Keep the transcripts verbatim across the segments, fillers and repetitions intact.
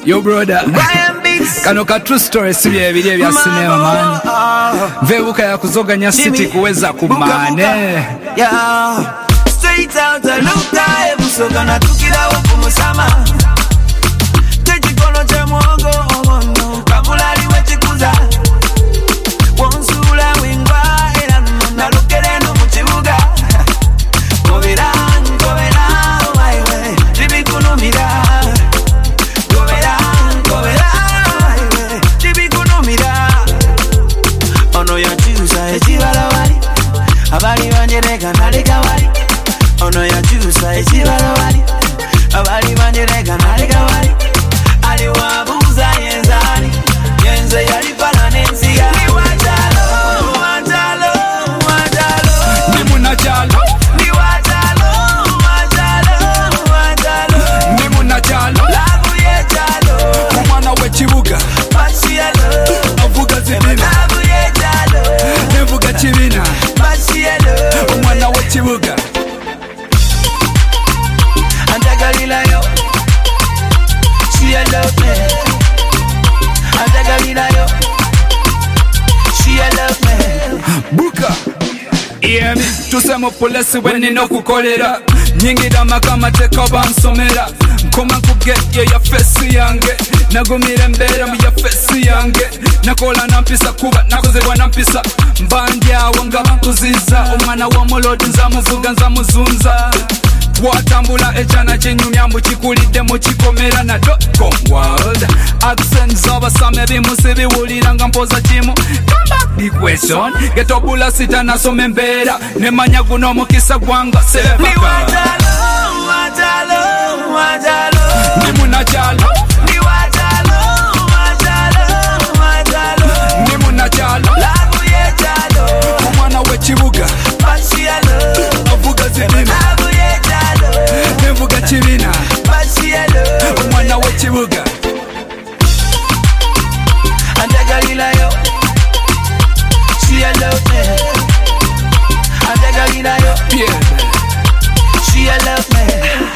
Yo brother, kano ka true story sibi ebiri ebya sinema man. Vebuka ya kuzoganya city kuweza kumane. Yeah, straight out of Luka, ebusoga na tukira okumusama. Tejikono cha mwogo omono, kamulali wechikuza. Wonsula wingwa era na lukere no muchibuga. Gobera, gobera, waiwe, jibikunumira. Gobera, gobera, waiwe, jibikunumira. Ono ya chusa echibala wali, abali banjereka nalika wali. Ono ya chusa echibala wali, abali banjereka nalika wali. Ali wabuza yenzani, yenze yali pala nensiga. Ni wajalo, wajalo, wajalo. Ni munajalo. Ni wajalo, wajalo, wajalo. Ni munajalo. Labu ye jalo. Kumwana wechibuga. Bashielo. Avuga zibina. Labu ye jalo. Nevuga chibina. Bashielo. Kumwana wechibuga. Antagalila yo. She a love me. Antagalila yo. She a love me. Buka. Yeah, me tusemo polisi weni no kukolera. Nyingira makama teka bansomera. Nkoma kuget ye ya fesi yange. Nagumire mbera mu ya fesi yange. Nakola nampisa kuba nakozebwa nampisa. Mbandya wanga bankuziza. Omwana wa molodi nzamuvuga nzamuzunza. Watambula echana chenyumya muchikulide muchikomera na .com world. Accent z'abasame bimusi biwulira nga mpoza chimu. Come back the question. Getobula sita nasome mbera. Nemanya guno mukisa gwanga sebaka. Ni wajalo, wajalo, wajalo. Ni munajalo. Ni wajalo, wajalo, wajalo. Ni munajalo. Labu ye jalo. Omwana wechibuga. Bashielo. Avuga zibina. Labu ye jalo. Nevuga chibina. Bashielo. Omwana wechibuga. Antagalila yo. She a love me. Antagalila yo. Yeah. She a love me.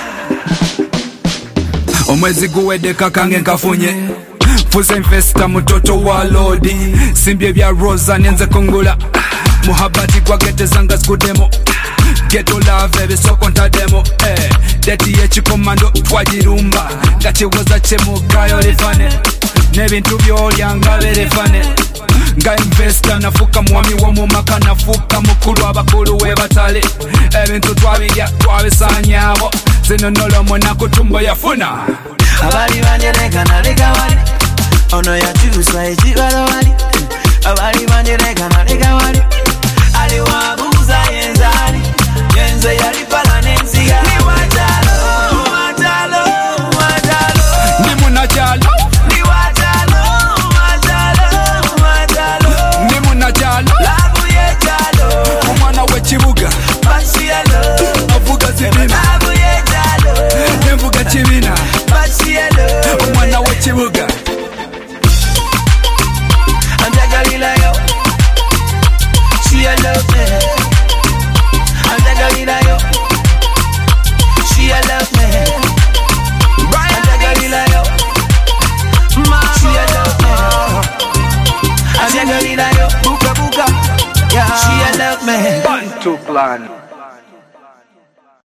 Omwezi guwedeka kange nkafunye. Fuze infesta mutoto wa lodi. Simbye bya rosa nenze kungula. Muhabati kwa gete zanga skudemo. Geto love ebisoko ntademo. Eh, deti yechikomando twajirumba. Gachiwoza chemugayo lifane. Nebintu byolyanga berefane. Nga investa nafuka mwami wo mumaka nafuka mukulu abakulu webatale. Ebintu twabirya twabisanyabo. Zino nolomo nakutumbo yafuna. Abali banjereka naleka wali. Ono ya chusa echibala wali. Abali banjereka naleka wali. Ali wabuza yenzani, yenze yali pala nensiga. Ni wajalo, wajalo, wajalo. Ni munajalo. Ni wajalo, wajalo, wajalo. Ni munajalo. Labu ye jalo. Omwana wechibuga. Bashielo. Avuga zibina. Labu ye jalo. Nevuga chibina. Bashielo. Omwana wechibuga. Antagalila yo. She a love me. Antagalila yo. She a love me. Antagalila yo. She a love me. Antagalila yo. Buka buka. Yeah. She a love me. Bantu plan.